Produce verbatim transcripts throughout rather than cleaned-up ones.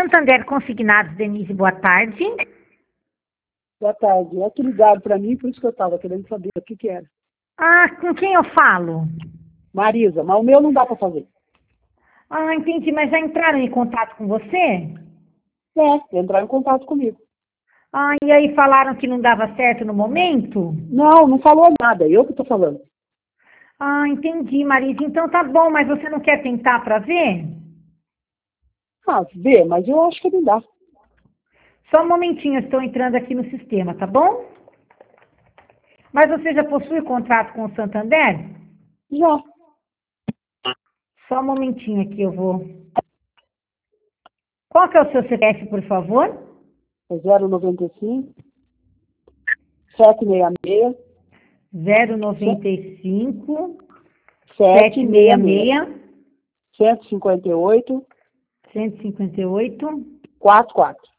Santander Consignados, Denise, boa tarde. Boa tarde. É que ligaram para mim, por isso que eu estava querendo saber o que que era. Ah, com quem eu falo? Marisa, mas o meu não dá para fazer. Ah, entendi, mas já entraram em contato com você? É, entrar em contato comigo. Ah, e aí falaram que não dava certo no momento? Não, não falou nada, eu que estou falando. Ah, entendi, Marisa. Então tá bom, mas você não quer tentar para ver? Ah, vê, mas eu acho que não dá. Só um momentinho, eu estou entrando aqui no sistema, tá bom? Mas você já possui contrato com o Santander? Já. Só um momentinho aqui, eu vou... Qual que é o seu C P F, por favor? É zero noventa e cinco, sete seis seis, zero noventa e cinco, sete sete seis seis seis, seis, cento e cinquenta e oito, cento e cinquenta e oito. quarenta e quatro.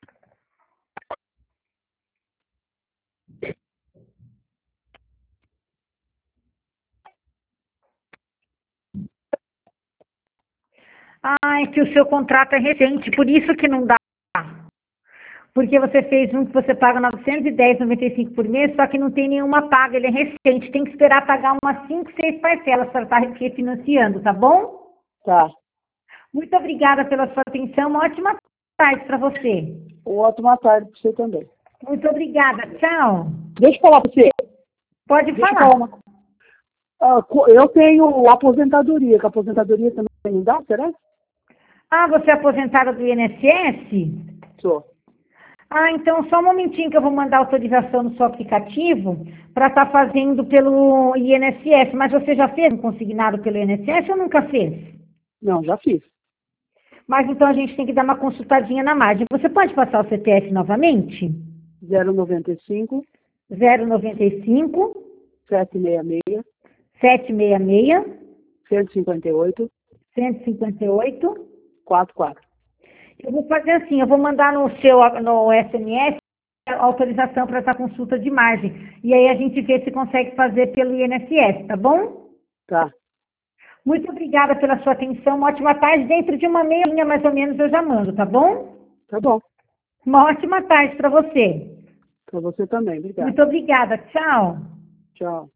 Ah, é que o seu contrato é recente, por isso que não dá. Porque você fez um que você paga novecentos e dez reais e noventa e cinco centavos por mês, só que não tem nenhuma paga, ele é recente. Tem que esperar pagar umas cinco, seis parcelas para estar refinanciando, tá bom? Tá. Muito obrigada pela sua atenção, uma ótima tarde para você. Uma ótima tarde para você também. Muito obrigada, tchau. Deixa eu falar para você. Pode Deixa eu falar. falar uma coisa. Ah, co- eu tenho aposentadoria, que a aposentadoria também não dá, será? Ah, você é aposentada do I N S S? Sou. Ah, então só um momentinho que eu vou mandar autorização no seu aplicativo para estar fazendo pelo I N S S. Mas você já fez um consignado pelo I N S S ou nunca fez? Não, já fiz. Mas então a gente tem que dar uma consultadinha na margem. Você pode passar o C P F novamente? zero noventa e cinco, zero noventa e cinco, sete seis seis, sete seis seis, cento e cinquenta e oito, cento e cinquenta e oito. quarenta e quatro. Eu vou fazer assim, eu vou mandar no seu no S M S a autorização para essa consulta de margem. E aí a gente vê se consegue fazer pelo I N S S, tá bom? Tá, Muito obrigada pela sua atenção. Uma ótima tarde. Dentro de uma meia linha, mais ou menos, eu já mando, tá bom? tá bom. Uma ótima tarde para você. Para você também, obrigado. Muito obrigada. Tchau. Tchau.